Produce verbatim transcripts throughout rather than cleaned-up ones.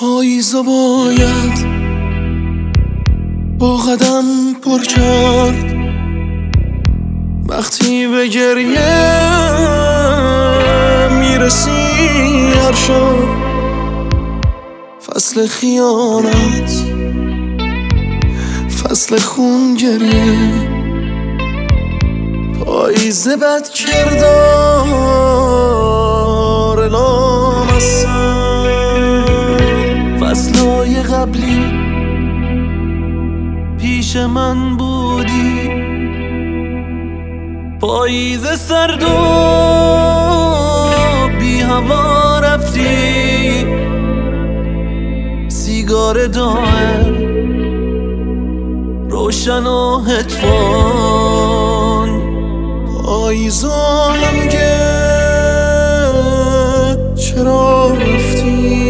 پاییزو باید با قدم پر کرد وقتی به گریه میرسی هر شب. فصل خیانت، فصل خون گریه، پاییز بد کردار لامصب. فصلای قبلی پیش من بودی، پاییز سرد و بی هوا رفتی، سیگار دائم روشن و هدفون. پاییز آهنگه چرا رفتی؟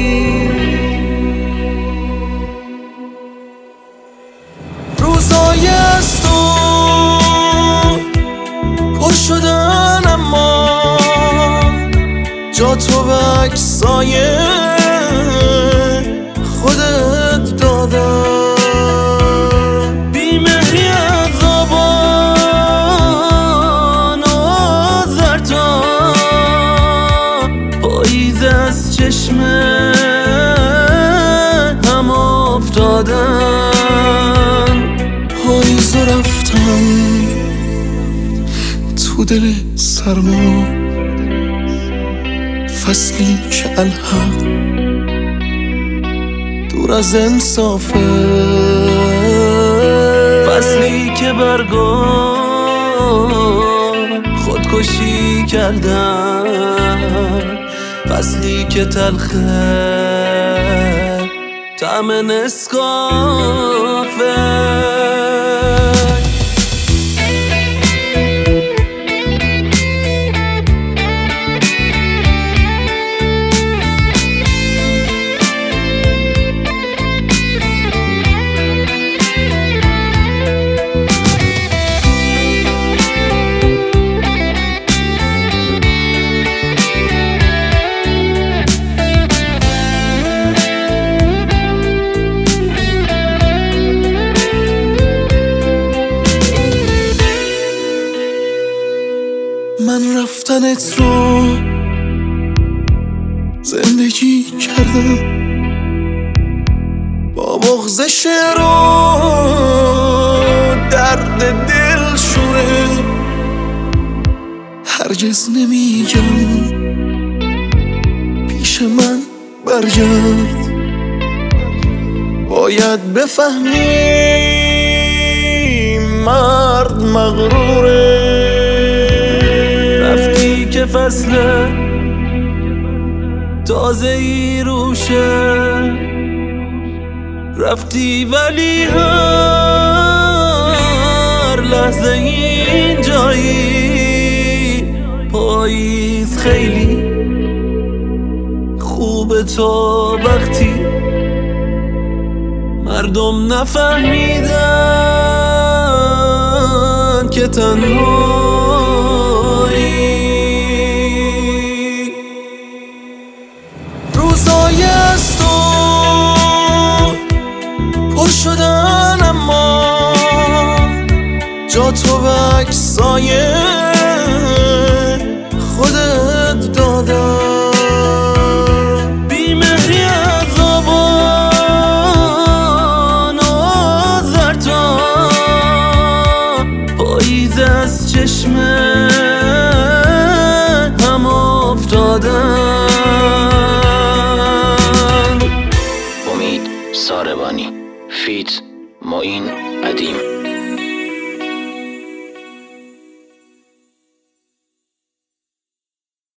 روزای از تو پر شدن اما جا تو به عکسای خودت دادم. بیمهری از آبان و زرتا، پاییز از چشمه هم افتادن. پاییز رفتم تو دل سرما، فصلی که الحق دور از انصافه، فصلی که برگا خودکشی کردن، فصلی که تلخه طعم نسکافه. من رفتنت رو زندگی کردم، با بغض شعر و درد دل شوره. هرگز نمیگم پیش من برگرد، باید بفهمی مرد مغروره. رفتی که فصل تازه ای روشه، رفتی ولی هر لحظه این جایی. پاییز خیلی خوبه تا وقتی مردم نفهمیدن که تنهایی. روزای از تو پر شدن اما جا تو به عکسای خودت دادم. بیمهری از آبان و زرتا، پاییز از چشمه هم افتادن. امید ساربانی فیت معین قدیم.